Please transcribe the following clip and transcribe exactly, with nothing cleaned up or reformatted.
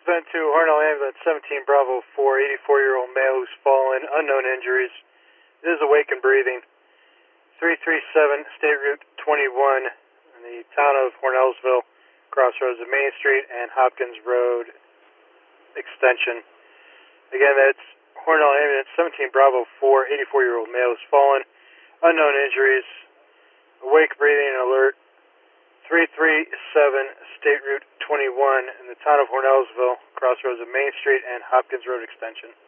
been to Harnell Ambulance, seventeen Bravo four, eighty-four-year-old male who's fallen, unknown injuries, is awake and breathing. three three seven State Route twenty-one in the town of Hornellsville, crossroads of Main Street and Hopkins Road Extension. Again, that's Hornell Ambulance, seventeen Bravo four, eighty-four-year-old male who's fallen, unknown injuries, awake, breathing, and alert. three three seven State Route twenty-one in the town of Hornellsville, crossroads of Main Street and Hopkins Road Extension.